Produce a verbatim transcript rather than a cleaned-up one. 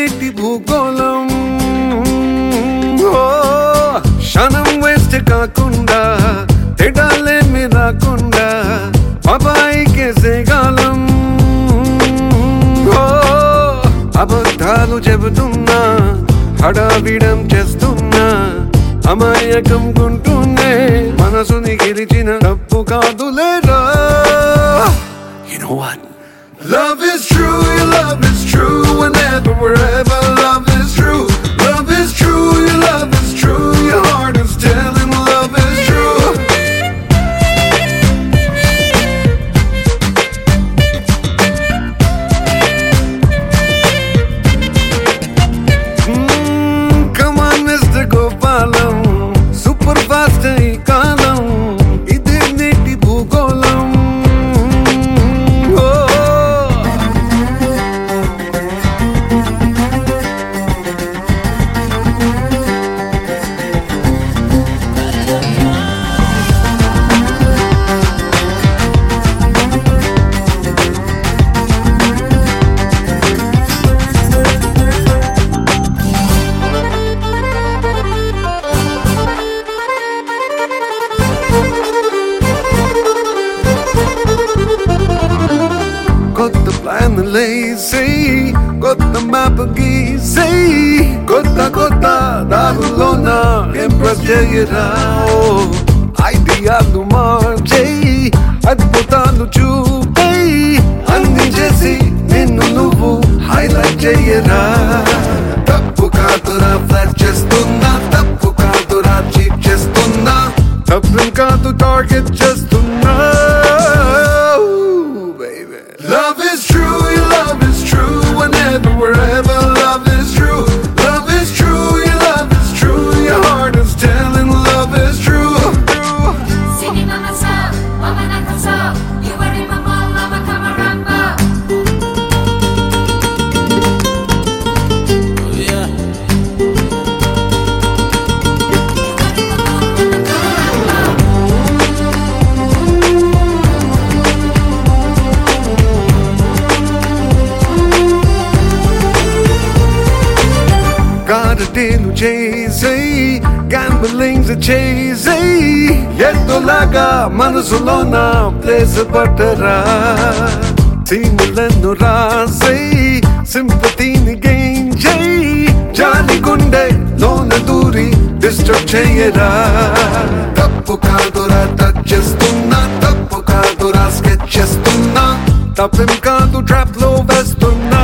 నేటి భూగోళం క్షణం వేస్ట్ కాకుండా తెడాలేమి రాకుండా బాబాయికే సేగాలం అబద్ధాలు చెబుతున్నా హడావిడం చేస్తున్నా అమాయకం గుంటూనే మనసుని గెలిచిన తప్పు కాదులేరా. You know what? Love is true, your love is true, whenever, wherever, love is true. Love is true, your love is true, your heart is telling love is true. Mm, come on, Mister Gopalam, super fast ee kaalam, ide neti bhugolam. కొత్త plan లేసే కొత్త map గీసే కొత్త కొత్త దారుల్లోన impress చేయరా. ఐడియాలు మార్చేయి అద్భుతాలు చూపేయి అన్ని చేసి నిన్ను నువ్వు హైలైట్ చేయరా. తప్పు కాదురా ఫ్లాట్ చేస్తున్నా తప్పు కాదురా చీట్ చేస్తున్నా తప్పు కాదు టార్గెట్ చేస్తున్నా. Love is true, your love is true, whenever, wherever, love is true. Love is true, your love is true, your heart is telling love is true. Singing on the song, mama not the song, you were in my mall, mama kamaramba. Oh yeah. గారడీలు చేసేయి gamblings చేసేయి ఎద్దులాగా మనసులోన place పట్టరా. సీములను రాసేయి సింపతిని gain చేయి జాలి గుండె లోన దూరి disturb చేయరా. తప్పు కాదురా టచ్ చేస్తున్నా తప్పు కాదురా స్కెచ్ చేస్తున్నా తప్పేం కాదు ట్రాప్ లో వేస్తున్నా.